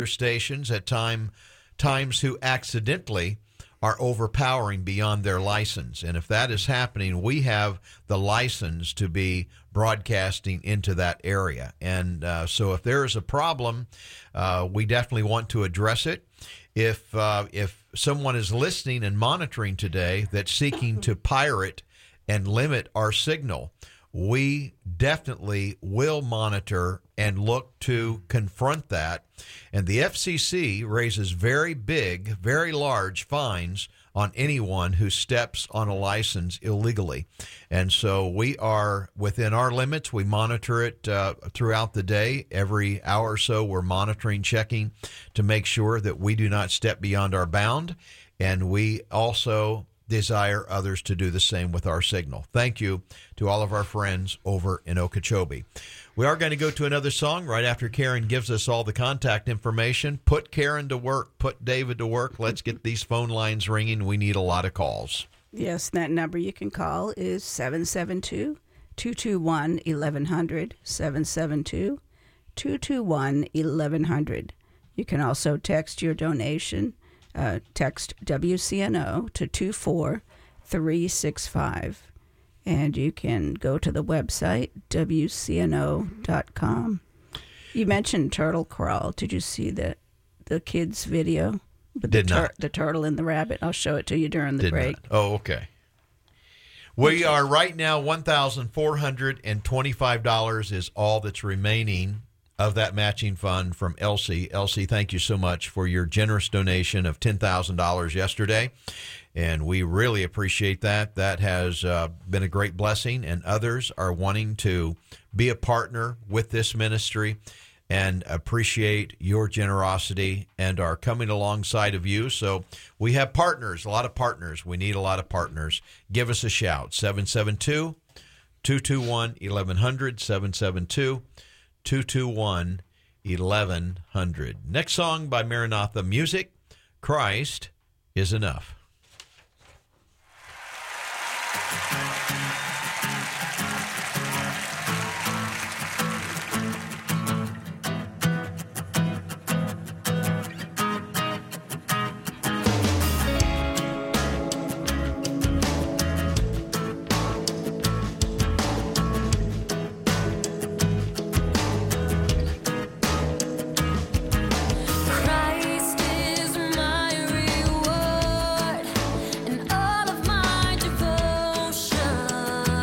stations at times who accidentally are overpowering beyond their license. And if that is happening, we have the license to be broadcasting into that area. And so if there is a problem, we definitely want to address it. If someone is listening and monitoring today that's seeking to pirate and limit our signal, we definitely will monitor and look to confront that. And the FCC raises very big, very large fines on anyone who steps on a license illegally. And so we are within our limits. We monitor it throughout the day. Every hour or so, we're monitoring, checking to make sure that we do not step beyond our bound. And we also desire others to do the same with our signal. Thank you to all of our friends over in Okeechobee. We are going to go to another song right after Karen gives us all the contact information. Put Karen to work. Put David to work. Let's get these phone lines ringing. We need a lot of calls. Yes, that number you can call is 772-221-1100, 772-221-1100. You can also text your donation. Text WCNO to 24365. And you can go to the website, WCNO.com. You mentioned Turtle Crawl. Did you see the kids' video? With the turtle and the rabbit? I'll show it to you during the break. Not. Oh, okay. We are right now, $1,425 is all that's remaining of that matching fund from Elsie. Elsie, thank you so much for your generous donation of $10,000 yesterday, and we really appreciate that. That has been a great blessing, and others are wanting to be a partner with this ministry and appreciate your generosity and are coming alongside of you. So we have partners, a lot of partners. We need a lot of partners. Give us a shout, 772-221-1100, 772-221-1100. Next song by Maranatha Music, Christ is Enough. Christ is my reward and all of my devotion.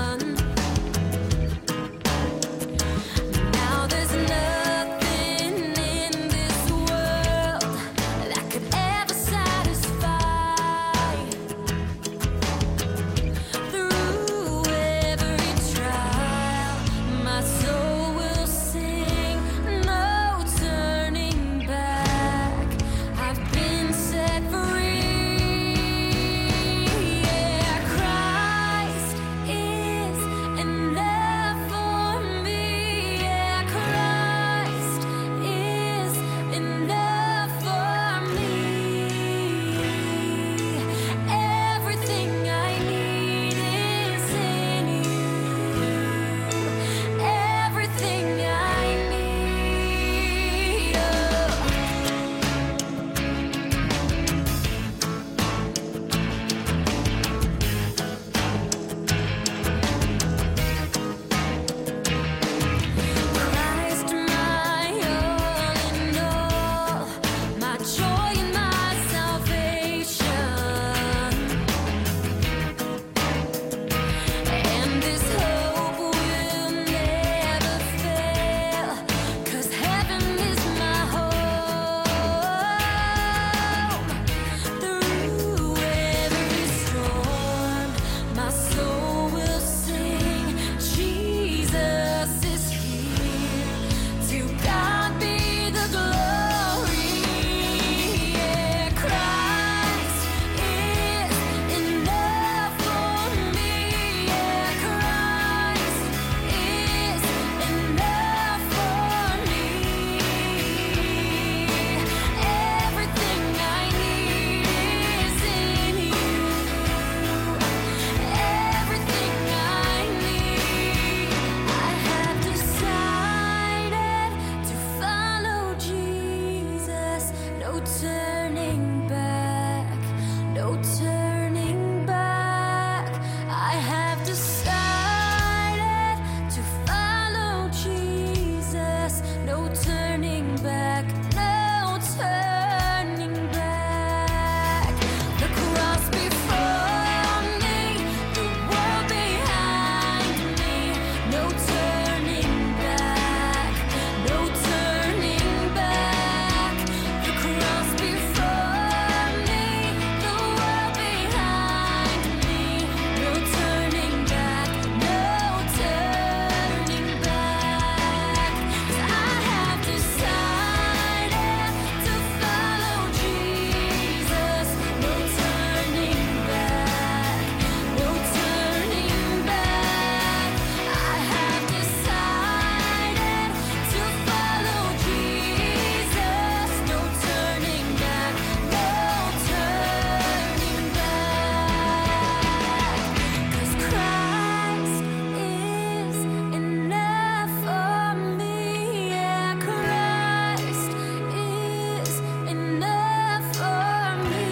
no turning back, no turning back. I have decided to follow Jesus. No turning back, no turning back. The cross before me, the world behind me. No turning back, no turning back. The cross before me, the world behind me. No turning back, no turning back. 'Cause I have decided to follow Jesus. No turning back, no turning back. I have decided to follow Jesus. No turning back, no turning back. 'Cause Christ is enough for me. Yeah, Christ is enough for me.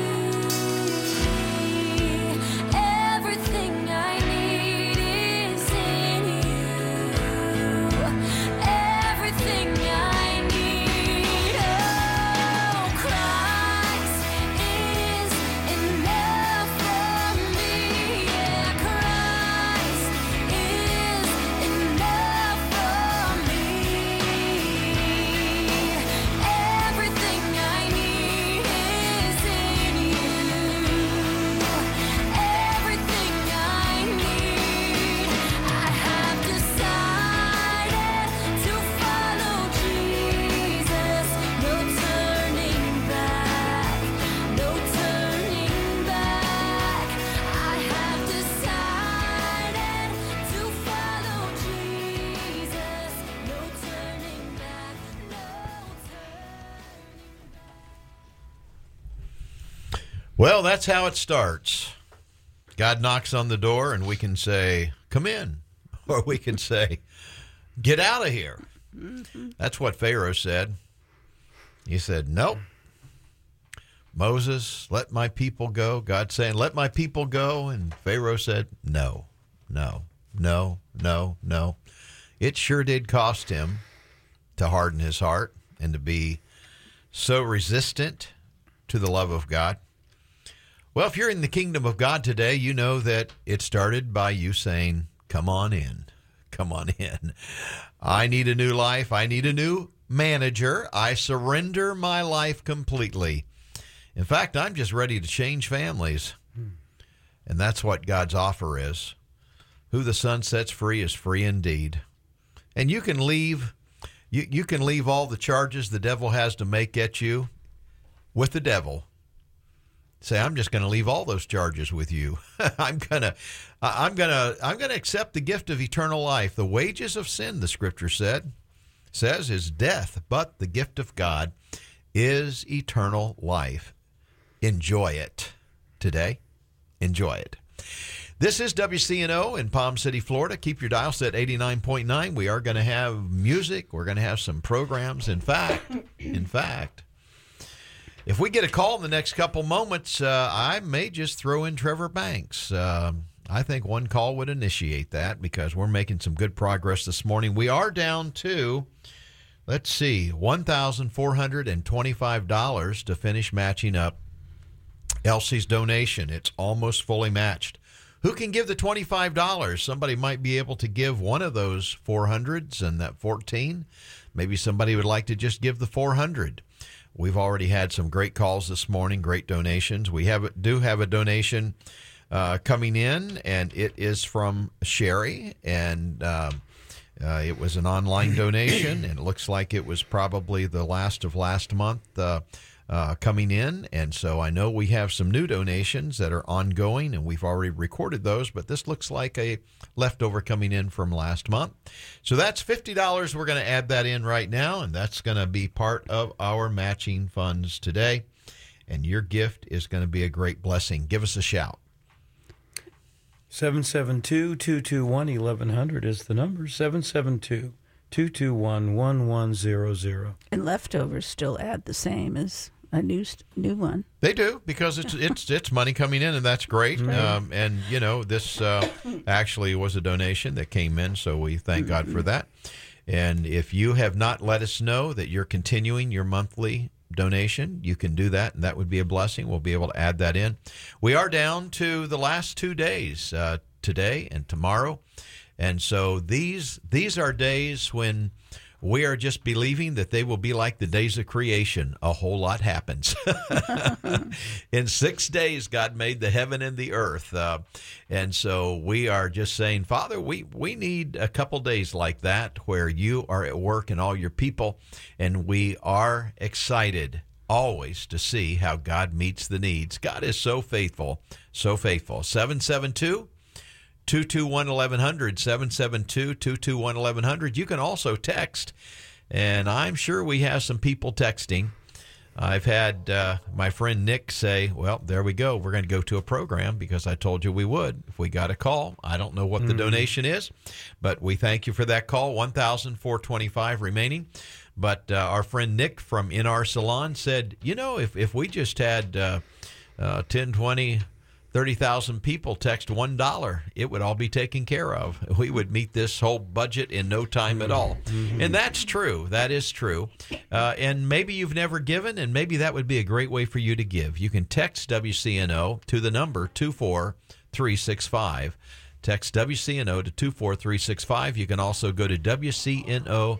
Everything I need is in you. Everything I need. Oh, Christ is enough for me. Yeah, Christ is enough for me. Everything I need is in you. Everything I need. I have decided to follow Jesus. No turning back, no turning back. I have decided to follow Jesus. No turning back, no turning back. Well, that's how it starts. God knocks on the door, and we can say, "Come in," or we can say, "Get out of here." That's what Pharaoh said. He said, "Nope. Moses, let my people go." God saying, "Let my people go." And Pharaoh said, "No, no, no, no, no." It sure did cost him to harden his heart and to be so resistant to the love of God. Well, if you're in the kingdom of God today, you know that it started by you saying, "Come on in. Come on in. I need a new life. I need a new manager. I surrender my life completely. In fact, I'm just ready to change families." And that's what God's offer is. Who the Son sets free is free indeed. And you can leave you can leave all the charges the devil has to make at you with the devil. Say, "I'm just going to leave all those charges with you. I'm gonna accept the gift of eternal life. The wages of sin," the Scripture says, "is death, but the gift of God is eternal life." Enjoy it today. Enjoy it. This is WCNO in Palm City, Florida. Keep your dial set 89.9. We are going to have music. We're going to have some programs. In fact, if we get a call in the next couple moments, I may just throw in Trevor Banks. I think one call would initiate that because we're making some good progress this morning. We are down to, let's see, $1,425 to finish matching up Elsie's donation. It's almost fully matched. Who can give the $25? Somebody might be able to give one of those 400s and that 14. Maybe somebody would like to just give the 400. We've already had some great calls this morning, great donations. We do have a donation coming in, and it is from Sherry, and it was an online donation, and it looks like it was probably the last of last month coming in, and so I know we have some new donations that are ongoing, and we've already recorded those, but this looks like a leftover coming in from last month. So that's $50. We're going to add that in right now, and that's going to be part of our matching funds today, and your gift is going to be a great blessing. Give us a shout. 772-221-1100 is the number, 772-221-1100. And leftovers still add the same as a new one. They do, because it's money coming in, and that's great. And this actually was a donation that came in, so we thank God for that. And if you have not let us know that you're continuing your monthly donation, you can do that, and that would be a blessing. We'll be able to add that in. We are down to the last 2 days, today and tomorrow, and so these are days when we are just believing that they will be like the days of creation. A whole lot happens. In 6 days, God made the heaven and the earth. And so we are just saying, Father, we need a couple days like that where you are at work and all your people, and we are excited always to see how God meets the needs. God is so faithful, so faithful. 772 221-1100, 772-221-1100. You can also text, and I'm sure we have some people texting. I've had my friend Nick say, well, there we go. We're going to go to a program because I told you we would. If we got a call, I don't know what the donation is, but we thank you for that call. $1,425 remaining. But our friend Nick from In Our Salon said, if we just had 10, 20, 30,000 people text $1, it would all be taken care of. We would meet this whole budget in no time at all. And that's true. That is true. And maybe you've never given, and maybe that would be a great way for you to give. You can text WCNO to the number 24365. Text WCNO to 24365. You can also go to WCNO.com,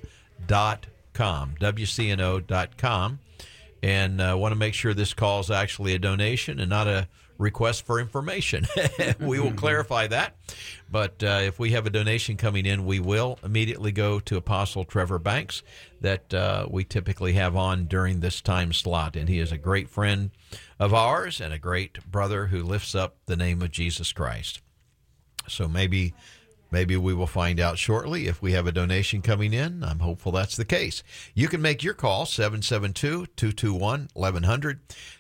WCNO.com, and want to make sure this call is actually a donation and not a request for information. We will clarify that. But if we have a donation coming in, we will immediately go to Apostle Trevor Banks that we typically have on during this time slot. And he is a great friend of ours and a great brother who lifts up the name of Jesus Christ. So maybe we will find out shortly if we have a donation coming in. I'm hopeful that's the case. You can make your call, 772-221-1100,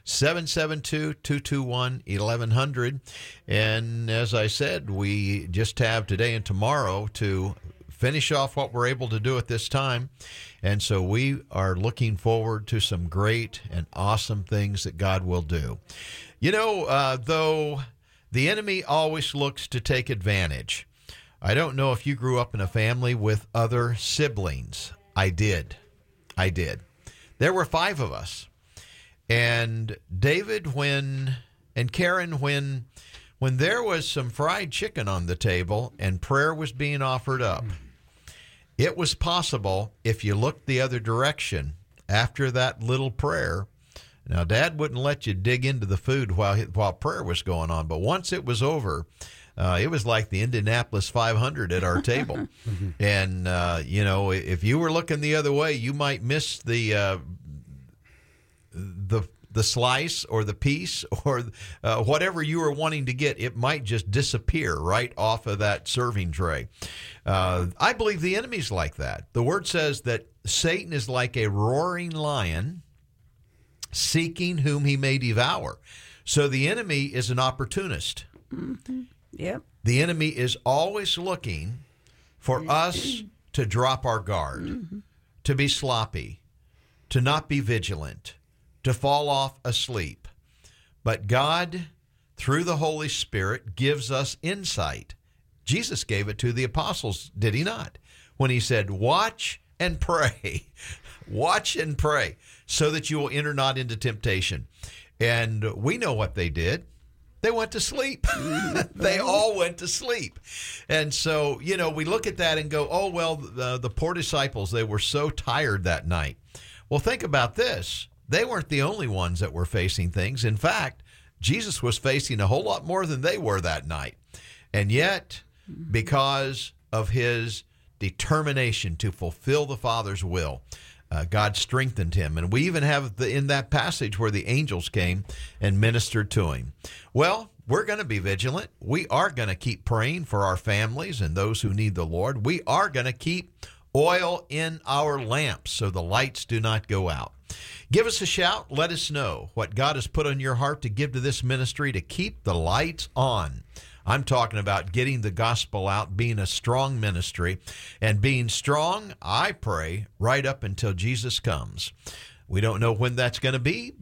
772-221-1100. And as I said, we just have today and tomorrow to finish off what we're able to do at this time. And so we are looking forward to some great and awesome things that God will do. Though the enemy always looks to take advantage. I don't know if you grew up in a family with other siblings. I did. There were 5 of us. And David, and Karen, when there was some fried chicken on the table and prayer was being offered up, it was possible if you looked the other direction after that little prayer. Now, Dad wouldn't let you dig into the food while prayer was going on, but once it was over, it was like the Indianapolis 500 at our table. And, if you were looking the other way, you might miss the slice or the piece or whatever you were wanting to get. It might just disappear right off of that serving tray. I believe the enemy's like that. The word says that Satan is like a roaring lion seeking whom he may devour. So the enemy is an opportunist. Mm-hmm. Yep. The enemy is always looking for us to drop our guard, to be sloppy, to not be vigilant, to fall off asleep. But God, through the Holy Spirit, gives us insight. Jesus gave it to the apostles, did he not? When he said, watch and pray. Watch and pray so that you will enter not into temptation. And we know what they did. They went to sleep. They all went to sleep. And so, we look at that and go, oh, well, the poor disciples, they were so tired that night. Well, think about this. They weren't the only ones that were facing things. In fact, Jesus was facing a whole lot more than they were that night. And yet, because of his determination to fulfill the Father's will, God strengthened him. And we even have in that passage where the angels came and ministered to him. Well, we're going to be vigilant. We are going to keep praying for our families and those who need the Lord. We are going to keep oil in our lamps so the lights do not go out. Give us a shout. Let us know what God has put on your heart to give to this ministry to keep the lights on. I'm talking about getting the gospel out, being a strong ministry, and being strong, I pray, right up until Jesus comes. We don't know when that's going to be,